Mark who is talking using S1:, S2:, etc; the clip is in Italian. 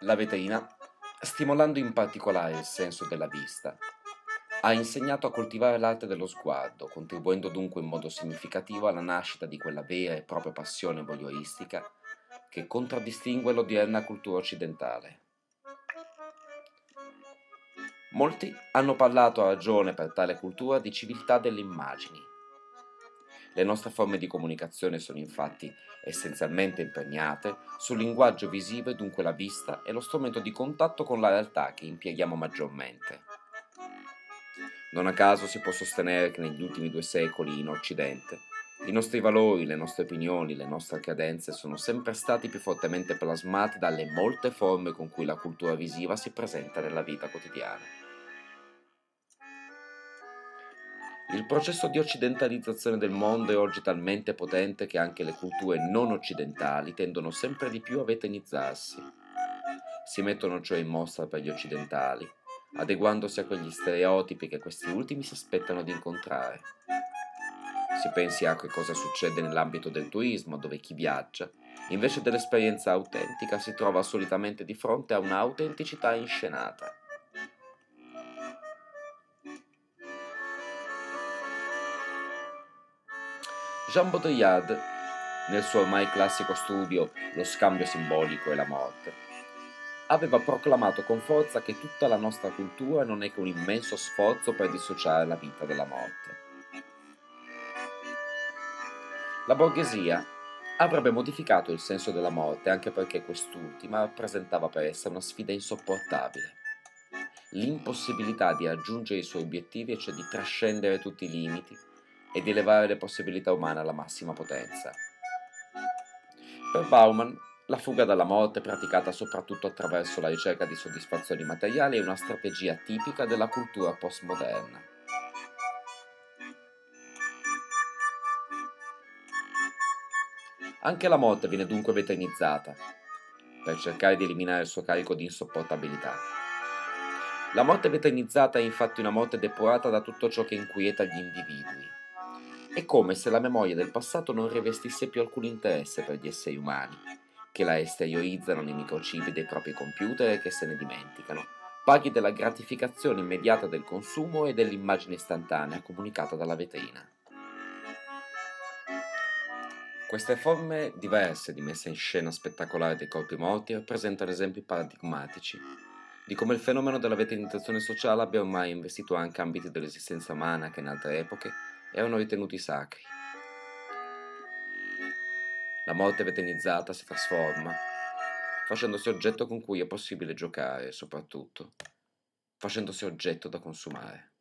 S1: La vetrina, stimolando in particolare il senso della vista, ha insegnato a coltivare l'arte dello sguardo, contribuendo dunque in modo significativo alla nascita di quella vera e propria passione voyeuristica che contraddistingue l'odierna cultura occidentale. Molti hanno parlato a ragione per tale cultura di civiltà delle immagini. Le nostre forme di comunicazione sono infatti essenzialmente imperniate sul linguaggio visivo e dunque la vista è lo strumento di contatto con la realtà che impieghiamo maggiormente. Non a caso si può sostenere che negli ultimi 2 secoli in Occidente i nostri valori, le nostre opinioni, le nostre credenze sono sempre stati più fortemente plasmati dalle molte forme con cui la cultura visiva si presenta nella vita quotidiana. Il processo di occidentalizzazione del mondo è oggi talmente potente che anche le culture non occidentali tendono sempre di più a vetrinizzarsi. Si mettono cioè in mostra per gli occidentali, adeguandosi a quegli stereotipi che questi ultimi si aspettano di incontrare. Si pensi a che cosa succede nell'ambito del turismo, dove chi viaggia, invece dell'esperienza autentica, si trova solitamente di fronte a un'autenticità inscenata. Jean Baudrillard, nel suo ormai classico studio Lo scambio simbolico e la morte, aveva proclamato con forza che tutta la nostra cultura non è che un immenso sforzo per dissociare la vita dalla morte. La borghesia avrebbe modificato il senso della morte anche perché quest'ultima rappresentava per essa una sfida insopportabile. L'impossibilità di raggiungere i suoi obiettivi e cioè di trascendere tutti i limiti e di elevare le possibilità umane alla massima potenza. Per Bauman, la fuga dalla morte praticata soprattutto attraverso la ricerca di soddisfazioni materiali è una strategia tipica della cultura postmoderna. Anche la morte viene dunque veternizzata, per cercare di eliminare il suo carico di insopportabilità. La morte veternizzata è infatti una morte depurata da tutto ciò che inquieta gli individui. È come se la memoria del passato non rivestisse più alcun interesse per gli esseri umani, che la esteriorizzano nei microchip dei propri computer e che se ne dimenticano, paghi della gratificazione immediata del consumo e dell'immagine istantanea comunicata dalla vetrina. Queste forme diverse di messa in scena spettacolare dei corpi morti rappresentano esempi paradigmatici di come il fenomeno della veterinizzazione sociale abbia ormai investito anche ambiti dell'esistenza umana che in altre epoche erano ritenuti sacri. La morte veterinizzata si trasforma, facendosi oggetto con cui è possibile giocare e soprattutto facendosi oggetto da consumare.